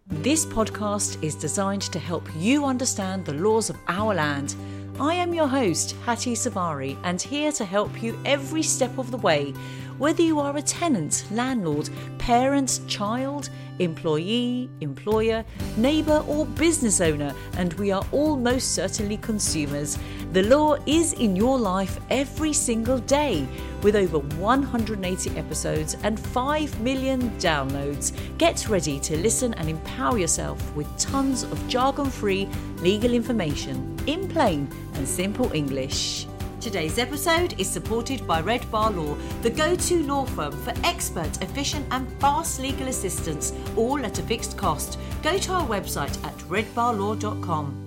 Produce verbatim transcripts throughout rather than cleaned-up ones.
This podcast is designed to help you understand the laws of our land. I am your host, Hattie Savari, and here to help you every step of the way. Whether you are a tenant, landlord, parent, child, employee, employer, neighbour or business owner, and we are all most certainly consumers. The law is in your life every single day. With over one hundred eighty episodes and five million downloads, get ready to listen and empower yourself with tons of jargon-free legal information in plain and simple English. Today's episode is supported by Red Bar Law, the go-to law firm for expert, efficient and fast legal assistance, all at a fixed cost. Go to our website at red bar law dot com.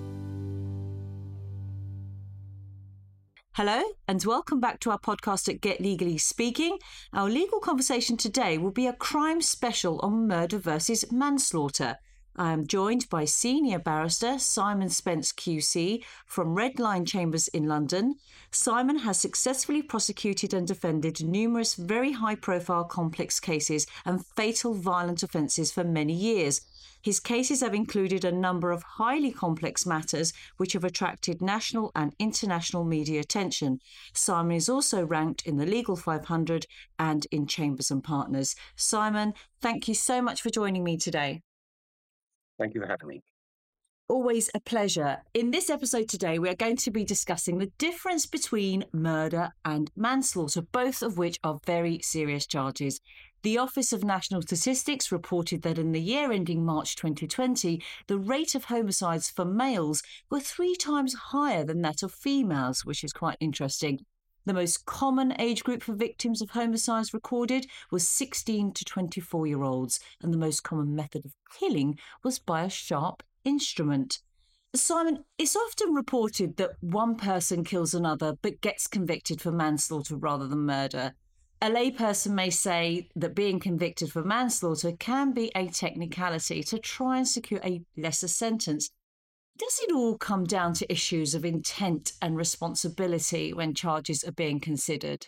Hello and welcome back to our podcast at Get Legally Speaking. Our legal conversation today will be a crime special on murder versus manslaughter. I am joined by Senior Barrister Simon Spence Q C from Red Line Chambers in London. Simon has successfully prosecuted and defended numerous very high-profile complex cases and fatal violent offences for many years. His cases have included a number of highly complex matters which have attracted national and international media attention. Simon is also ranked in the Legal five hundred and in Chambers and Partners. Simon, thank you so much for joining me today. Thank you for having me. Always a pleasure. In this episode today, we are going to be discussing the difference between murder and manslaughter, both of which are very serious charges. The Office of National Statistics reported that in the year ending March twenty twenty, the rate of homicides for males were three times higher than that of females, which is quite interesting. The most common age group for victims of homicides recorded was sixteen to twenty-four-year-olds, and the most common method of killing was by a sharp instrument. Simon, it's often reported that one person kills another but gets convicted for manslaughter rather than murder. A layperson may say that being convicted for manslaughter can be a technicality to try and secure a lesser sentence. Does it all come down to issues of intent and responsibility when charges are being considered?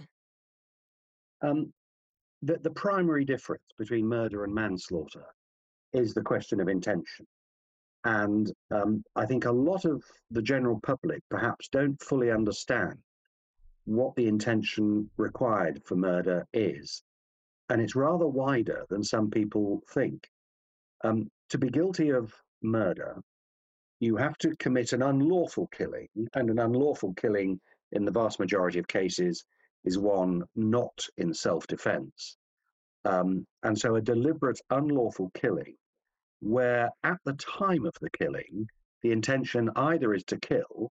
Um, the, the primary difference between murder and manslaughter is the question of intention. And um, I think a lot of the general public perhaps don't fully understand what the intention required for murder is. And it's rather wider than some people think. Um, to be guilty of murder, you have to commit an unlawful killing, and an unlawful killing in the vast majority of cases is one not in self-defense. Um, and so a deliberate unlawful killing where at the time of the killing, the intention either is to kill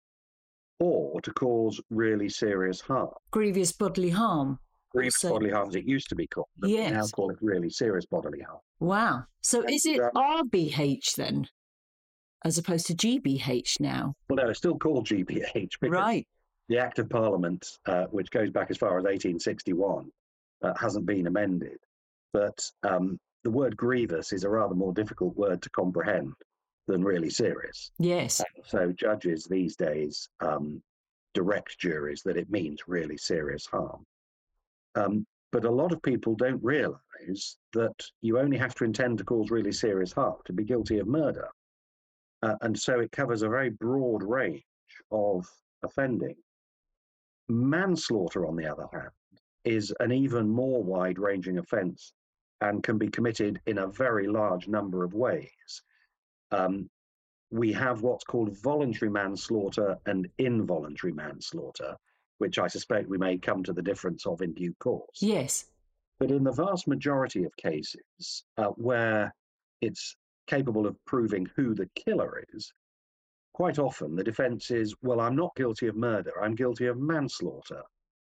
or to cause really serious harm. Grievous bodily harm. Grievous So- bodily harm, as it used to be called, but we now Yes. call it really serious bodily harm. Wow. So And, is it um, R B H then, as opposed to G B H now? Well, no, it's still called G B H because Right. the Act of Parliament, uh, which goes back as far as eighteen sixty-one, uh, hasn't been amended. But um, the word grievous is a rather more difficult word to comprehend than really serious. Yes. So judges these days um, direct juries that it means really serious harm. Um, but a lot of people don't realise that you only have to intend to cause really serious harm to be guilty of murder. Uh, and so it covers a very broad range of offending. Manslaughter, on the other hand, is an even more wide-ranging offence and can be committed in a very large number of ways. Um, we have what's called voluntary manslaughter and involuntary manslaughter, which I suspect we may come to the difference of in due course. Yes. But in the vast majority of cases uh, where it's capable of proving who the killer is, quite often the defence is, well, I'm not guilty of murder, I'm guilty of manslaughter.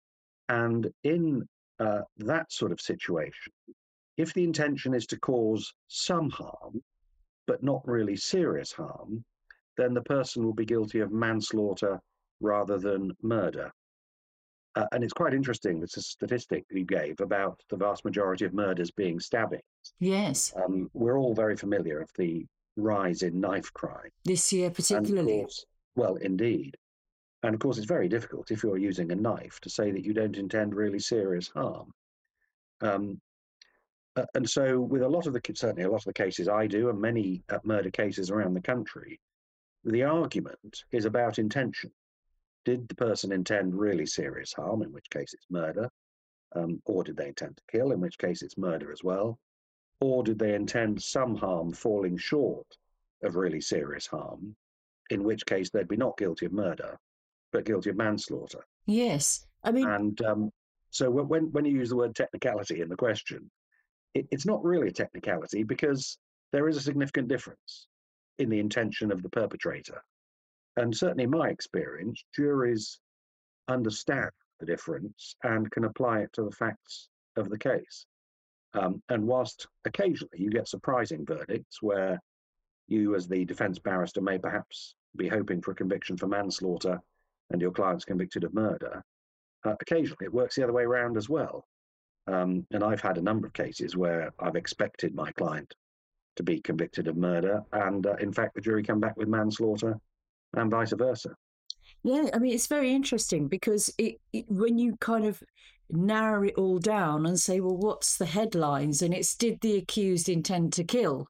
And in uh, that sort of situation, if the intention is to cause some harm, but not really serious harm, then the person will be guilty of manslaughter rather than murder. Uh, and it's quite interesting, this is a statistic you gave about the vast majority of murders being stabbings. Yes. Um, we're all very familiar of the rise in knife crime. This year And of particularly. course, well, indeed. And of course, it's very difficult if you're using a knife to say that you don't intend really serious harm. Um, uh, and so with a lot of the, certainly a lot of the cases I do, and many uh, murder cases around the country, the argument is about intention. Did the person intend really serious harm, in which case it's murder? Um, or did they intend to kill, in which case it's murder as well? Or did they intend some harm falling short of really serious harm, in which case they'd be not guilty of murder, but guilty of manslaughter? Yes. I mean, and um, so when, when you use the word technicality in the question, it, it's not really a technicality, because there is a significant difference in the intention of the perpetrator. And certainly in my experience, juries understand the difference and can apply it to the facts of the case. Um, and whilst occasionally you get surprising verdicts where you, as the defence barrister, may perhaps be hoping for a conviction for manslaughter and your client's convicted of murder, uh, occasionally it works the other way around as well. Um, and I've had a number of cases where I've expected my client to be convicted of murder, and uh, in fact the jury come back with manslaughter, and vice versa. Yeah, I mean, it's very interesting, because it, it, when you kind of narrow it all down and say, well, what's the headlines? And it's, did the accused intend to kill?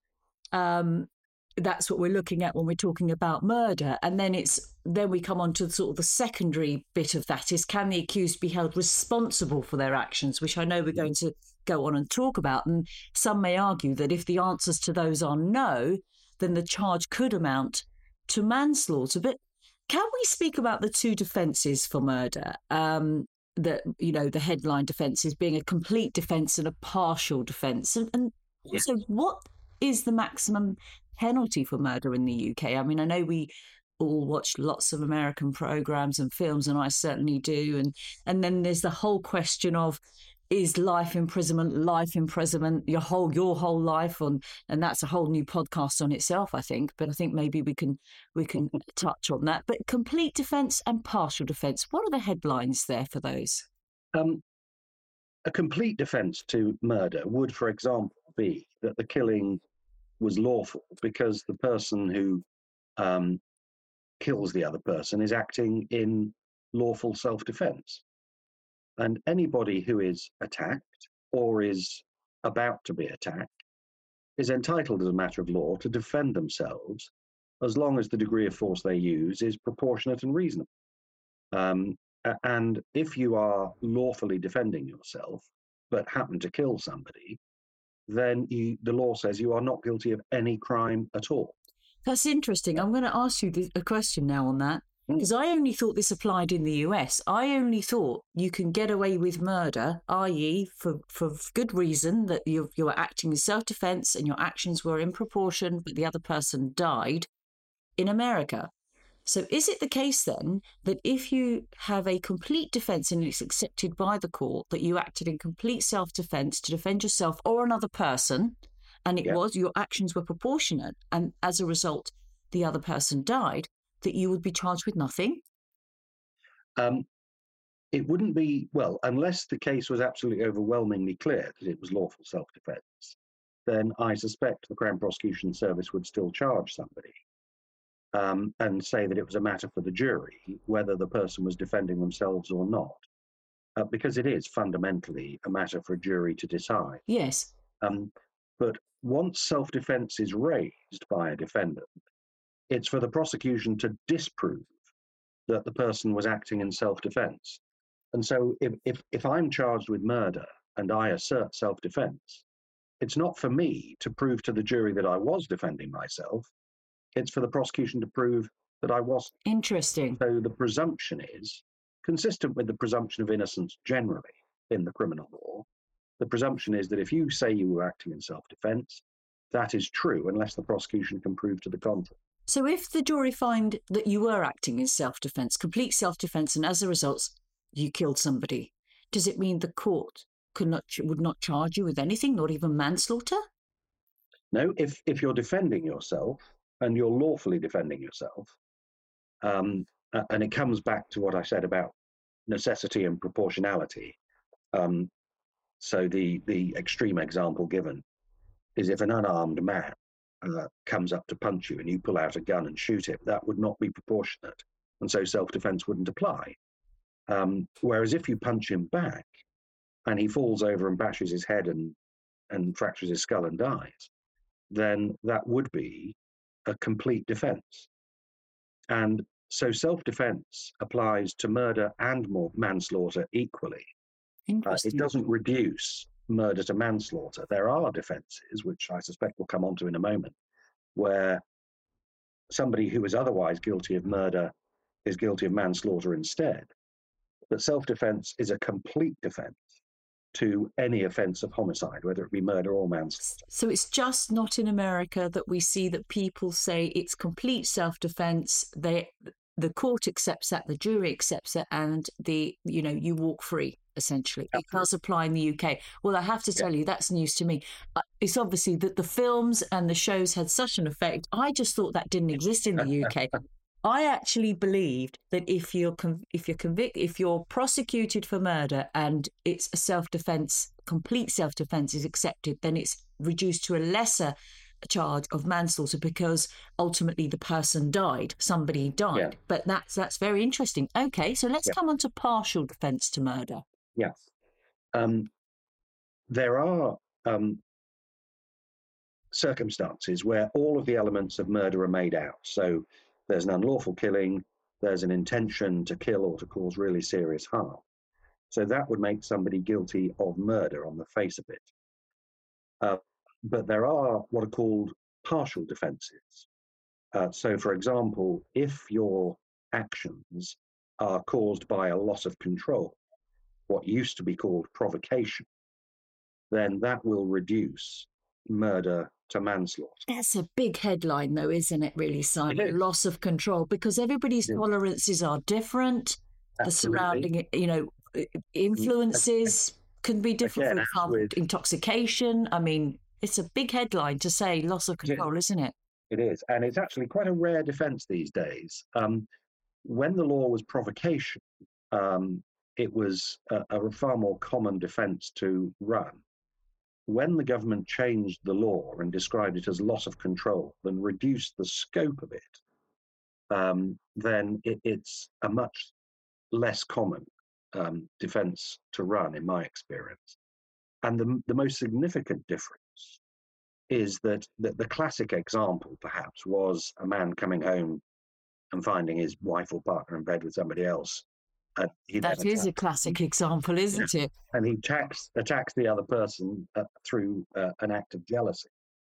Um, that's what we're looking at when we're talking about murder. And then it's then we come on to sort of the secondary bit of that is, can the accused be held responsible for their actions, which I know we're going to go on and talk about. And some may argue that if the answers to those are no, then the charge could amount to manslaughter. But can we speak about the two defences for murder? Um, that, you know, the headline defences being a complete defence and a partial defence. And, and also, yeah. What is the maximum penalty for murder in the U K? I mean, I know we all watch lots of American programmes and films, and I certainly do. And and then there's the whole question of, is life imprisonment, life imprisonment, your whole your whole life on, and that's a whole new podcast on itself, I think. But I think maybe we can we can touch on that. But complete defence and partial defence, what are the headlines there for those? Um, a complete defence to murder would, for example, be that the killing was lawful because the person who um, kills the other person is acting in lawful self-defence. And anybody who is attacked or is about to be attacked is entitled, as a matter of law, to defend themselves as long as the degree of force they use is proportionate and reasonable. Um, and if you are lawfully defending yourself but happen to kill somebody, then you, the law says you are not guilty of any crime at all. That's interesting. I'm going to ask you a question now on that, because I only thought this applied in the U S. I only thought you can get away with murder, that is for, for good reason, that you're, you're acting in self-defense and your actions were in proportion, but the other person died, in America. So is it the case then that if you have a complete defence and it's accepted by the court that you acted in complete self-defence to defend yourself or another person, and it yeah. was, your actions were proportionate, and as a result, the other person died, that you would be charged with nothing? Um, it wouldn't be, well, unless the case was absolutely overwhelmingly clear that it was lawful self-defence, then I suspect the Crown Prosecution Service would still charge somebody um, and say that it was a matter for the jury whether the person was defending themselves or not, uh, because it is fundamentally a matter for a jury to decide. Yes. Um, but once self-defence is raised by a defendant, it's for the prosecution to disprove that the person was acting in self-defence. And so if, if, if I'm charged with murder and I assert self-defence, it's not for me to prove to the jury that I was defending myself. It's for the prosecution to prove that I wasn't. Interesting. So the presumption is consistent with the presumption of innocence generally in the criminal law. The presumption is that if you say you were acting in self-defence, that is true unless the prosecution can prove to the contrary. So if the jury find that you were acting in self-defence, complete self-defence, and as a result you killed somebody, does it mean the court could not, would not charge you with anything, not even manslaughter? No, if, if you're defending yourself and you're lawfully defending yourself, um, and it comes back to what I said about necessity and proportionality. Um, so the, the extreme example given is if an unarmed man Uh, comes up to punch you and you pull out a gun and shoot him, that would not be proportionate, and so self-defense wouldn't apply. Um, whereas if you punch him back and he falls over and bashes his head and and fractures his skull and dies, then that would be a complete defense. And so self-defense applies to murder and more manslaughter equally. Uh, it doesn't reduce murder to manslaughter. There are defenses, which I suspect we'll come on to in a moment, where somebody who is otherwise guilty of murder is guilty of manslaughter instead. But self-defense is a complete defense to any offence of homicide, whether it be murder or manslaughter. So it's just not in America that we see that people say it's complete self-defense. They, the court accepts that, the jury accepts it, and the you know you walk free. Essentially, Absolutely. It does apply in the U K. Well, I have to tell yeah. you, that's news to me. Uh, it's obviously that the films and the shows had such an effect. I just thought that didn't exist in the U K. I actually believed that if you're conv- if you're convict- if you're prosecuted for murder and it's a self-defense, complete self-defense is accepted, then it's reduced to a lesser charge of manslaughter because ultimately the person died, somebody died. Yeah. But that's that's very interesting. Okay, so let's yeah. come on to partial defense to murder. Yes, um, there are um, circumstances where all of the elements of murder are made out. So there's an unlawful killing, there's an intention to kill or to cause really serious harm. So that would make somebody guilty of murder on the face of it. Uh, but there are what are called partial defenses. Uh, so, for example, if your actions are caused by a loss of control, what used to be called provocation, then that will reduce murder to manslaughter. That's a big headline, though, isn't it, really, Simon? It is. Loss of control, because everybody's tolerances are different. Absolutely. The surrounding, you know, influences can be different. Again, for example, with... intoxication. I mean, it's a big headline to say loss of control, isn't it? It is. And it's actually quite a rare defense these days. Um, when the law was provocation, um, it was a, a far more common defense to run. When the government changed the law and described it as loss of control and reduced the scope of it, um, then it, it's a much less common um, defense to run, in my experience. And the, the most significant difference is that, that the classic example, perhaps, was a man coming home and finding his wife or partner in bed with somebody else. Uh, that is a classic example, isn't yeah. it? And he attacks, attacks the other person uh, through uh, an act of jealousy.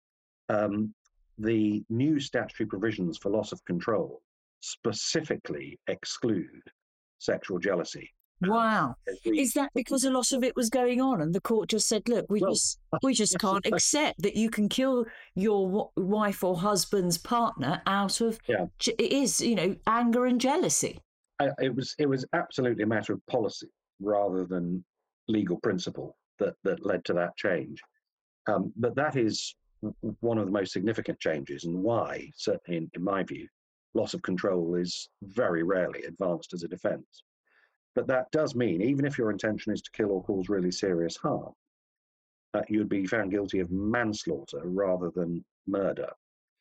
Um, the new statutory provisions for loss of control specifically exclude sexual jealousy. Wow. We, is that because a lot of it was going on and the court just said, look, we well, just we just yes, can't accept that you can kill your w- wife or husband's partner out of, yeah. it is, you know, anger and jealousy. It was it was absolutely a matter of policy rather than legal principle that, that led to that change. Um, but that is one of the most significant changes, and why, certainly in, in my view, loss of control is very rarely advanced as a defence. But that does mean, even if your intention is to kill or cause really serious harm, uh, you'd be found guilty of manslaughter rather than murder.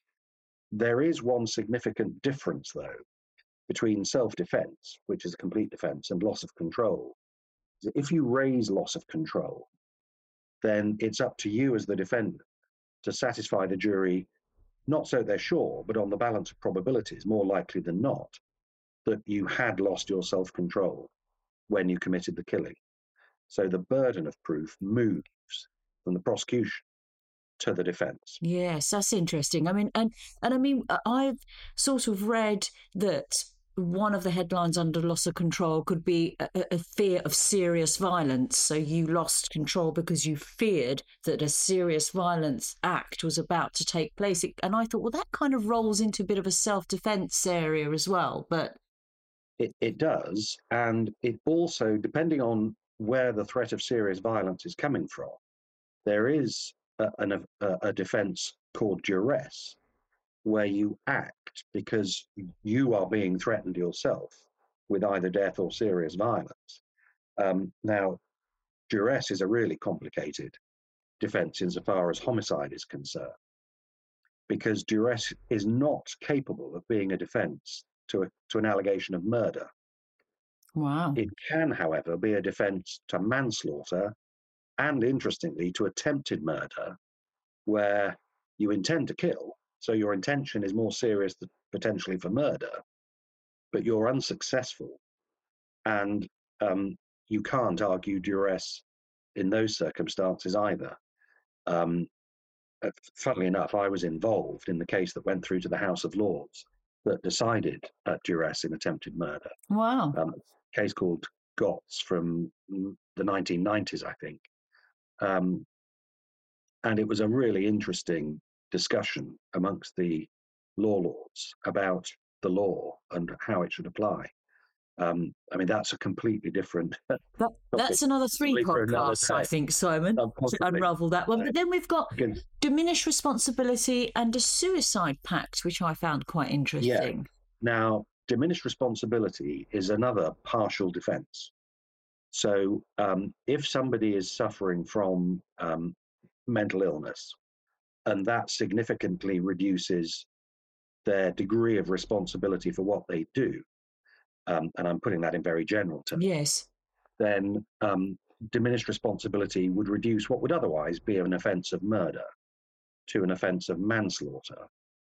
There is one significant difference, though, between self-defense, which is a complete defense, and loss of control. If you raise loss of control, then it's up to you as the defendant to satisfy the jury, not so they're sure, but on the balance of probabilities, more likely than not, that you had lost your self-control when you committed the killing. So the burden of proof moves from the prosecution to the defense. Yes, that's interesting. I mean, and and I mean, I've sort of read that one of the headlines under loss of control could be a, a fear of serious violence. So you lost control because you feared that a serious violence act was about to take place. And I thought, well, that kind of rolls into a bit of a self-defense area as well. But it, it does. And it also, depending on where the threat of serious violence is coming from, there is a, a, a defense called duress, where you act because you are being threatened yourself with either death or serious violence. Um, now, duress is a really complicated defense insofar as homicide is concerned, because duress is not capable of being a defense to, a, to an allegation of murder. Wow. It can, however, be a defense to manslaughter and interestingly, to attempted murder, where you intend to kill, so your intention is more serious than potentially for murder, but you're unsuccessful, and um, you can't argue duress in those circumstances either. Um, funnily enough, I was involved in the case that went through to the House of Lords that decided uh, duress in attempted murder. Wow. Um, a case called Gotts from the nineteen nineties, I think. Um, and it was a really interesting discussion amongst the law lords about the law and how it should apply. Um, I mean, that's a completely different. That, that's another three podcasts, I think, Simon, to unravel that one. But then we've got diminished responsibility and a suicide pact, which I found quite interesting. Yeah. Now, diminished responsibility is another partial defence. So um, if somebody is suffering from um, mental illness, and that significantly reduces their degree of responsibility for what they do, um, and I'm putting that in very general terms, yes, then um, diminished responsibility would reduce what would otherwise be an offence of murder to an offence of manslaughter.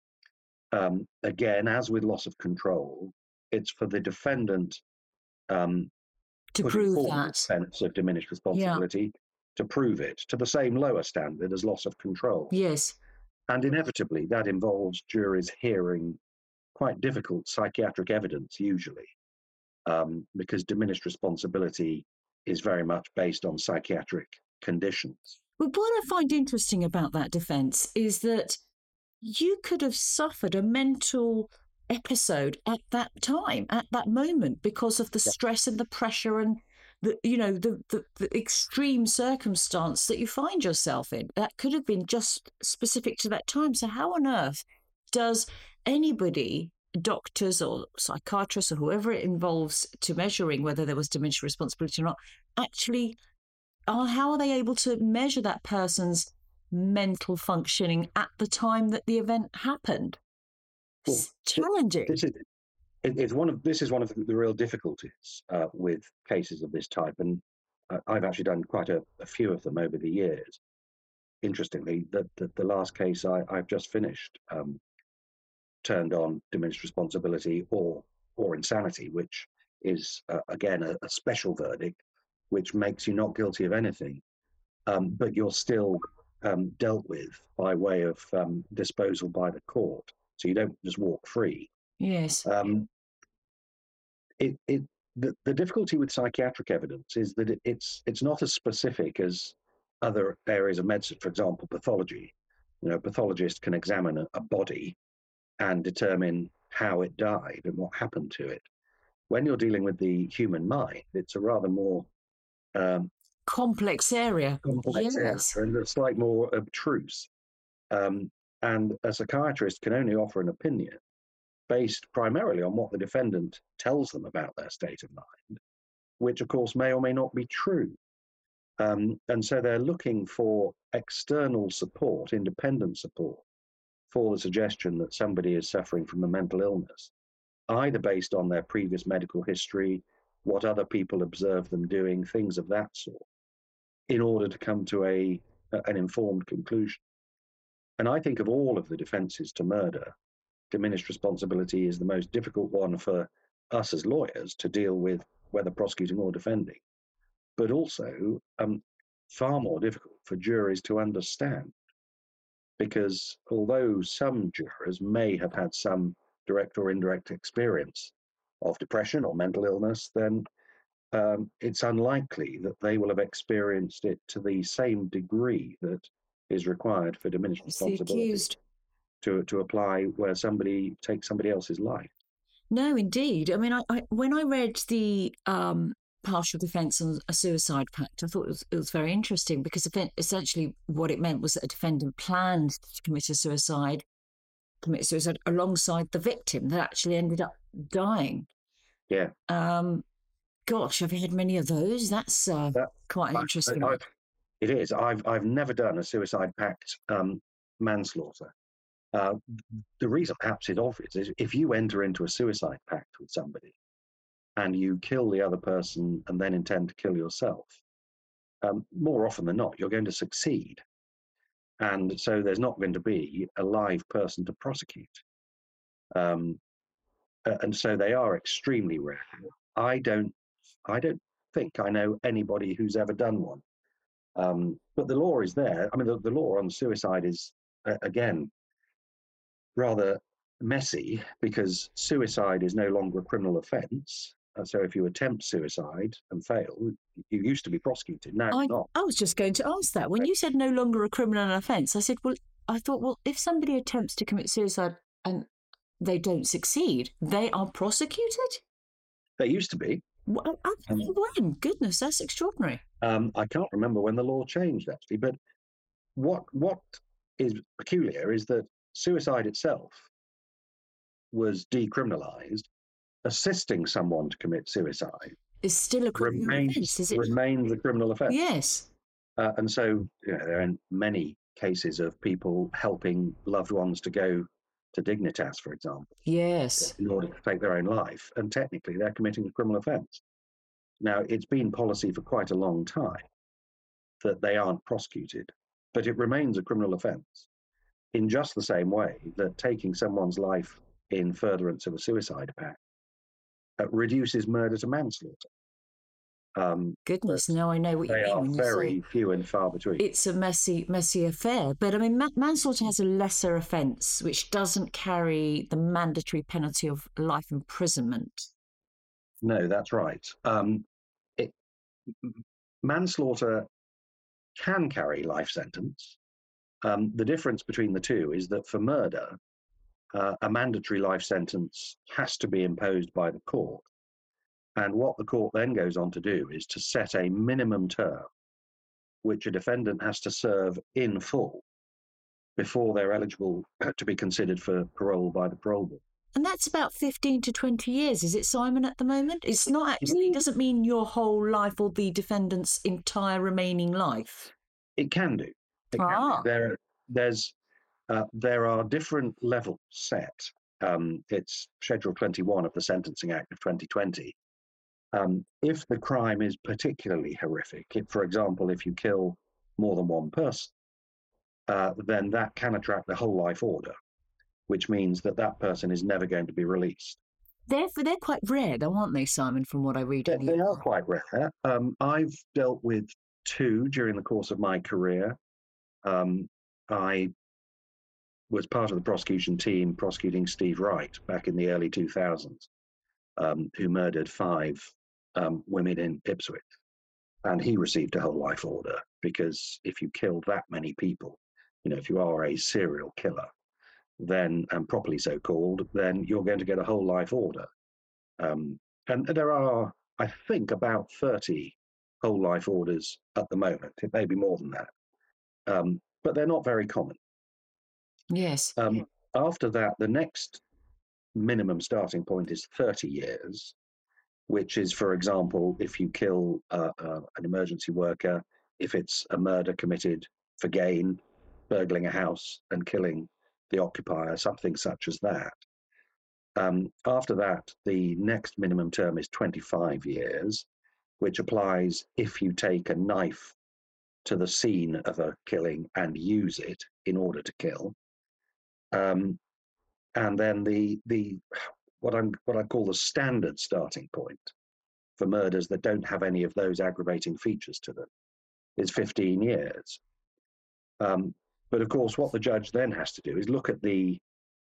Um, again, as with loss of control, it's for the defendant um, to prove that offence of diminished responsibility yeah. to prove it to the same lower standard as loss of control. Yes. And inevitably, that involves juries hearing quite difficult psychiatric evidence, usually, um, because diminished responsibility is very much based on psychiatric conditions. But what I find interesting about that defence is that you could have suffered a mental episode at that time, at that moment, because of the yeah. stress and the pressure and the, you know, the, the, the extreme circumstance that you find yourself in. That could have been just specific to that time. So how on earth does anybody, doctors or psychiatrists or whoever it involves to measuring whether there was diminished responsibility or not, actually, are, how are they able to measure that person's mental functioning at the time that the event happened? Well, it's challenging. This is, it's one of, this is one of the real difficulties uh, with cases of this type, and uh, I've actually done quite a, a few of them over the years. Interestingly, the, the, the last case I, I've just finished um, turned on diminished responsibility or or insanity, which is, uh, again, a, a special verdict, which makes you not guilty of anything, um, but you're still um, dealt with by way of um, disposal by the court. So you don't just walk free. Yes. Um, it, it, the, the difficulty with psychiatric evidence is that it, it's it's not as specific as other areas of medicine. For example, pathology. You know, a pathologist can examine a, a body and determine how it died and what happened to it. When you're dealing with the human mind, it's a rather more um, complex area. Complex yes. area, and it's like more abstruse. Um, and a psychiatrist can only offer an opinion based primarily on what the defendant tells them about their state of mind, which of course may or may not be true. Um, and so they're looking for external support, independent support, for the suggestion that somebody is suffering from a mental illness, either based on their previous medical history, what other people observe them doing, things of that sort, in order to come to a, an informed conclusion. And I think of all of the defences to murder, diminished responsibility is the most difficult one for us as lawyers to deal with, whether prosecuting or defending, but also um, far more difficult for juries to understand. Because although some jurors may have had some direct or indirect experience of depression or mental illness, then um, it's unlikely that they will have experienced it to the same degree that is required for diminished responsibility to, to apply where somebody takes somebody else's life. No, indeed. I mean, I, I when I read the um, partial defence on a suicide pact, I thought it was, it was very interesting because essentially what it meant was that a defendant planned to commit a suicide, commit suicide alongside the victim that actually ended up dying. Yeah. Um, gosh, have you had many of those? That's uh, that, quite an interesting. I, I, it is. I've I've never done a suicide pact um, manslaughter. Uh, the reason perhaps is obvious is if you enter into a suicide pact with somebody and you kill the other person and then intend to kill yourself, um, more often than not, you're going to succeed. And so there's not going to be a live person to prosecute. Um, and so they are extremely rare. I don't, I don't think I know anybody who's ever done one. Um, but the law is there. I mean, the, the law on suicide is, uh, again, rather messy, because suicide is no longer a criminal offence. Uh, so if you attempt suicide and fail, you used to be prosecuted. Now I, not. I was just going to ask that. When you said no longer a criminal offence, I said, well, I thought, well, if somebody attempts to commit suicide and they don't succeed, they are prosecuted? They used to be. Well, um, when? Goodness, that's extraordinary. Um, I can't remember when the law changed, actually, but what what is peculiar is that suicide itself was decriminalised. Assisting someone to commit suicide is still a criminal remains, offence, is it? Remains a criminal offence. Yes. Uh, and so you know, there are many cases of people helping loved ones to go to Dignitas, for example. Yes. In order to take their own life. And technically, they're committing a criminal offence. Now, it's been policy for quite a long time that they aren't prosecuted, but it remains a criminal offence in just the same way that taking someone's life in furtherance of a suicide pact uh, reduces murder to manslaughter. Um, Goodness, now I know what you mean. They are when you very say few and far between. It's a messy, messy affair. But I mean, ma- manslaughter has a lesser offence, which doesn't carry the mandatory penalty of life imprisonment. No, that's right. Um, it, manslaughter can carry life sentence. Um, the difference between the two is that for murder, uh, a mandatory life sentence has to be imposed by the court. And what the court then goes on to do is to set a minimum term which a defendant has to serve in full before they're eligible to be considered for parole by the parole board. And that's about fifteen to twenty years, is it, Simon, at the moment? It's not actually, it doesn't mean your whole life or the defendant's entire remaining life. It can do. It ah. can do. There, there's, uh, there are different levels set. Um, it's Schedule twenty-one of the Sentencing Act of twenty twenty. Um, if the crime is particularly horrific, if, for example, if you kill more than one person, uh, then that can attract the whole life order, which means that that person is never going to be released. They're, they're quite rare, though, aren't they, Simon, from what I read? They, they are quite rare. Um, I've dealt with two during the course of my career. Um, I was part of the prosecution team prosecuting Steve Wright back in the early two thousands, um, who murdered five um, women in Ipswich. And he received a whole life order because if you kill that many people, you know, if you are a serial killer, then, and properly so called, then you're going to get a whole life order. Um, and there are, I think, about thirty whole life orders at the moment. It may be more than that. Um, but they're not very common. Yes. Um, after that, the next minimum starting point is thirty years, which is, for example, if you kill uh, uh, an emergency worker, if it's a murder committed for gain, burgling a house and killing the occupier, something such as that. Um, after that, the next minimum term is twenty-five years, which applies if you take a knife to the scene of a killing and use it in order to kill. Um, and then the the what I'm what I call the standard starting point for murders that don't have any of those aggravating features to them is fifteen years. Um, but of course, what the judge then has to do is look at the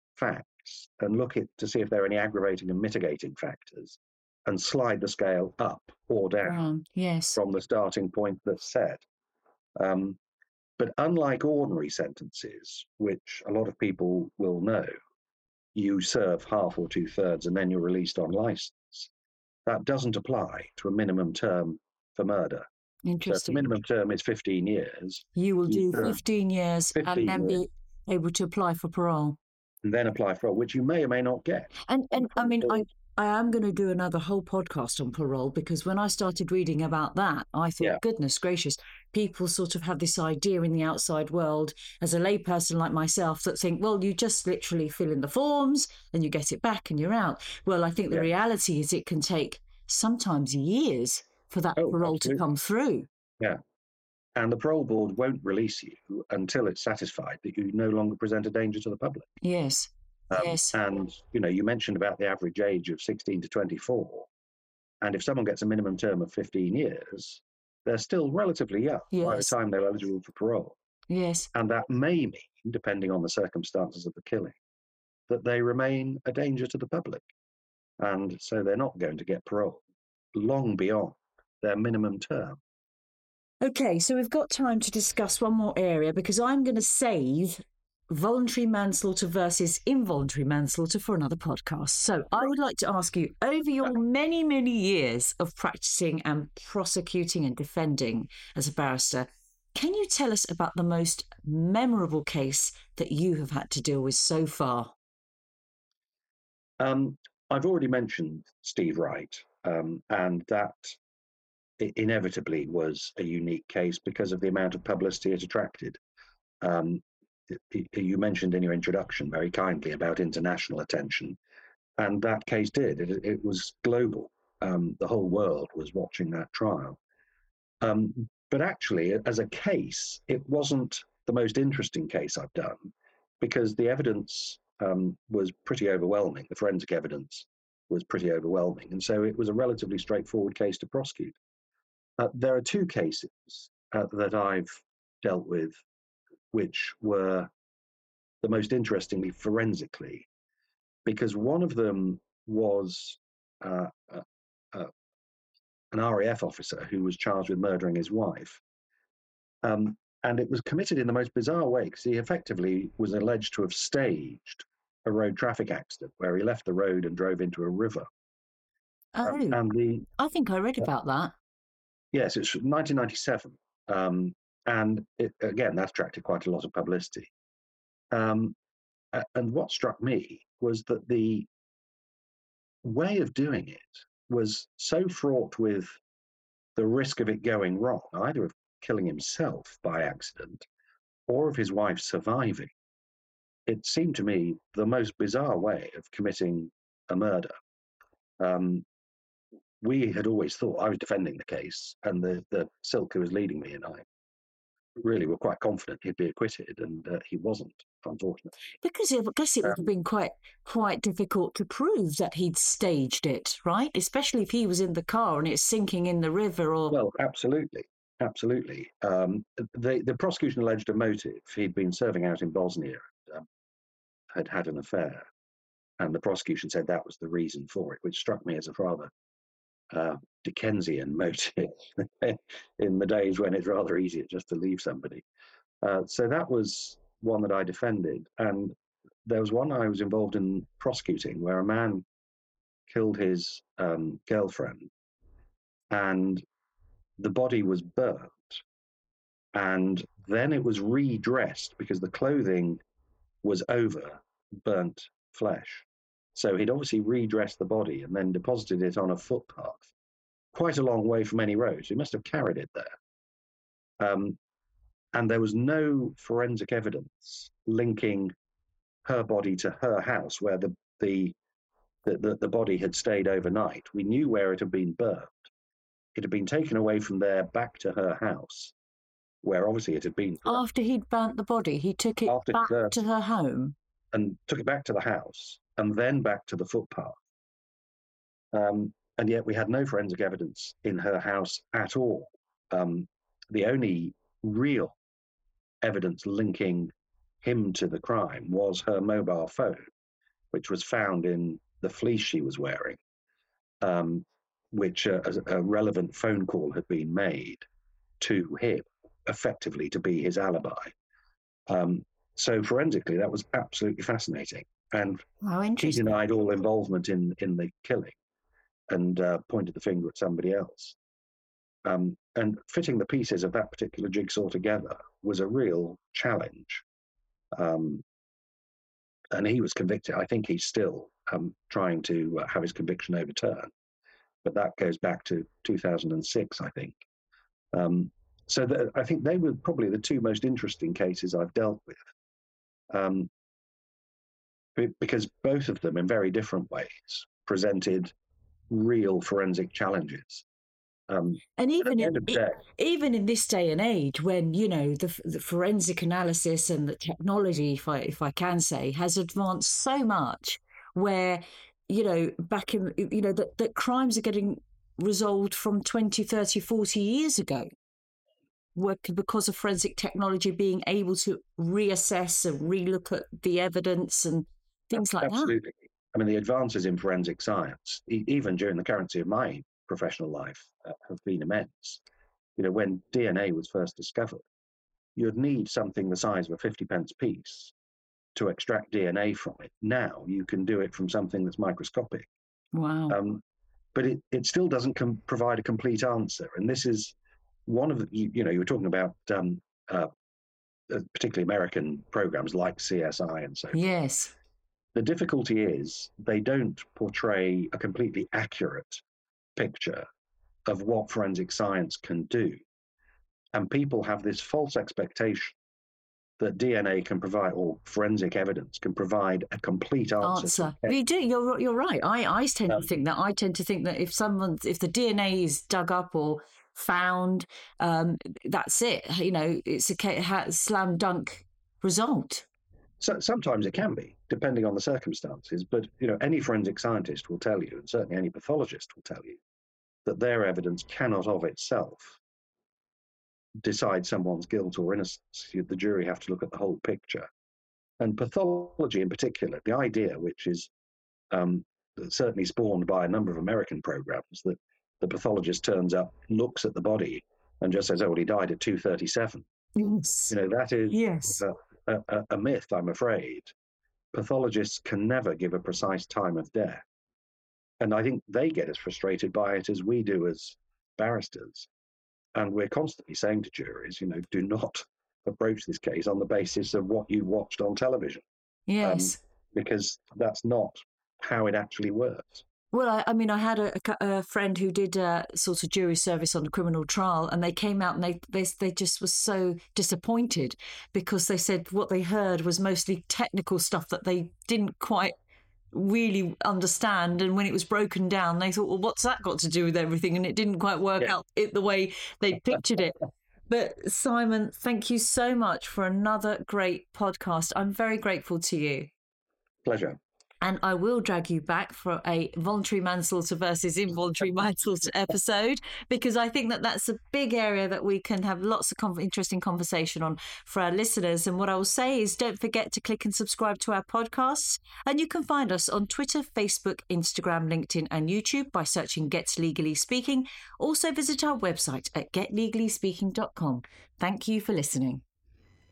facts and look at to see if there are any aggravating and mitigating factors, and slide the scale up or down um, yes. from the starting point that's set. Um, but unlike ordinary sentences, which a lot of people will know, you serve half or two thirds and then you're released on license. That doesn't apply to a minimum term for murder. Interesting. So if the minimum term is fifteen years, you will do fifteen years fifteen and then years. be able to apply for parole. And then apply for parole, which you may or may not get. And and I mean, I, I am going to do another whole podcast on parole, because when I started reading about that, I thought, Yeah. goodness gracious, people sort of have this idea in the outside world as a layperson like myself that think, well, you just literally fill in the forms and you get it back and you're out. Well, I think the Yeah. reality is it can take sometimes years for that Oh, parole absolutely. to come through. Yeah. And the parole board won't release you until it's satisfied that you no longer present a danger to the public. Yes. Um, yes. And, you know, you mentioned about the average age of sixteen to twenty-four. And if someone gets a minimum term of fifteen years, they're still relatively young yes. by the time they're eligible for parole. Yes. And that may mean, depending on the circumstances of the killing, that they remain a danger to the public. And so they're not going to get parole long beyond their minimum term. Okay, so we've got time to discuss one more area, because I'm going to save voluntary manslaughter versus involuntary manslaughter for another podcast. So I would like to ask you, over your many, many years of practicing and prosecuting and defending as a barrister, can you tell us about the most memorable case that you have had to deal with so far? Um, I've already mentioned Steve Wright, um, and that inevitably was a unique case because of the amount of publicity it attracted. Um, you mentioned in your introduction very kindly about international attention, and that case did. It, it was global. Um, the whole world was watching that trial. Um, but actually, as a case, it wasn't the most interesting case I've done, because the evidence um, was pretty overwhelming. The forensic evidence was pretty overwhelming. And so it was a relatively straightforward case to prosecute. Uh, there are two cases uh, that I've dealt with which were the most interestingly forensically, because one of them was uh, uh, uh, an R A F officer who was charged with murdering his wife. Um, and it was committed in the most bizarre way, because he effectively was alleged to have staged a road traffic accident where he left the road and drove into a river. Oh, Um, and the, I think I read about that. Yes, it's nineteen ninety-seven. Um, and it, again, that attracted quite a lot of publicity. Um, and what struck me was that the way of doing it was so fraught with the risk of it going wrong, either of killing himself by accident or of his wife surviving. It seemed to me the most bizarre way of committing a murder. Um, we had always thought, I was defending the case, and the, the Silk who was leading me and I really were quite confident he'd be acquitted, and uh, he wasn't, unfortunately. Because I guess it would have been quite quite difficult to prove that he'd staged it, right? Especially if he was in the car and it's sinking in the river, or... Well, absolutely, absolutely. Um, the, the prosecution alleged a motive. He'd been serving out in Bosnia, and, um, had had an affair, and the prosecution said that was the reason for it, which struck me as a rather uh, Dickensian motive in the days when it's rather easier just to leave somebody. Uh, so that was one that I defended. And there was one I was involved in prosecuting where a man killed his um, girlfriend, and the body was burnt. And then it was redressed because the clothing was over burnt flesh. So he'd obviously redressed the body and then deposited it on a footpath, quite a long way from any roads. He must have carried it there. Um, and there was no forensic evidence linking her body to her house where the, the, the, the body had stayed overnight. We knew where it had been burnt. It had been taken away from there back to her house, where obviously it had been. After he'd burnt the body, he took it After back to her home? And took it back to the house, and then back to the footpath. Um, and yet we had no forensic evidence in her house at all. Um, the only real evidence linking him to the crime was her mobile phone, which was found in the fleece she was wearing, um, which uh, a relevant phone call had been made to him, effectively to be his alibi. Um, so forensically, that was absolutely fascinating. And wow, he denied all involvement in, in the killing and uh, pointed the finger at somebody else. Um, and fitting the pieces of that particular jigsaw together was a real challenge. Um, and he was convicted. I think he's still um, trying to uh, have his conviction overturned. But that goes back to two thousand six, I think. Um, so the, I think they were probably the two most interesting cases I've dealt with. Um, because both of them, in very different ways, presented real forensic challenges. Um, and even in, day, even in this day and age, when you know the, the forensic analysis and the technology, if I if I can say, has advanced so much, where you know back in you know that, that crimes are getting resolved from twenty, thirty, forty years ago, because of forensic technology being able to reassess and relook at the evidence and things like Absolutely. that. Absolutely. I mean, the advances in forensic science, e- even during the currency of my professional life, uh, have been immense. You know, when D N A was first discovered, you'd need something the size of a fifty pence piece to extract D N A from it. Now you can do it from something that's microscopic. Wow. Um, but it, it still doesn't com- provide a complete answer. And this is one of the, you, you know, you were talking about um, uh, particularly American programs like C S I and so forth. Yes. The difficulty is they don't portray a completely accurate picture of what forensic science can do. And people have this false expectation that D N A can provide, or forensic evidence can provide a complete answer. Answer. You do. You're you're right. I, I tend um, to think that. I tend to think that if someone, if the D N A is dug up or found, um, that's it. You know, it's a slam dunk result. So sometimes it can be, depending on the circumstances. But you know, any forensic scientist will tell you, and certainly any pathologist will tell you, that their evidence cannot of itself decide someone's guilt or innocence. The jury have to look at the whole picture. And pathology in particular, the idea, which is um, certainly spawned by a number of American programs, that the pathologist turns up, looks at the body, and just says, oh, well, he died at two thirty-seven. Yes. You know, that is yes. a, a, a myth, I'm afraid. Pathologists can never give a precise time of death. And I think they get as frustrated by it as we do as barristers. And we're constantly saying to juries, you know, do not approach this case on the basis of what you watched on television. Yes. Um, because that's not how it actually works. Well, I, I mean, I had a, a friend who did a sort of jury service on a criminal trial, and they came out and they, they they just were so disappointed because they said what they heard was mostly technical stuff that they didn't quite really understand, and when it was broken down they thought, well, what's that got to do with everything? And it didn't quite work yeah. out it the way they pictured it. But Simon, thank you so much for another great podcast. I'm very grateful to you. Pleasure. And I will drag you back for a voluntary manslaughter versus involuntary manslaughter episode, because I think that that's a big area that we can have lots of com- interesting conversation on for our listeners. And what I will say is don't forget to click and subscribe to our podcasts. And you can find us on Twitter, Facebook, Instagram, LinkedIn and YouTube by searching Get Legally Speaking. Also visit our website at get legally speaking dot com. Thank you for listening.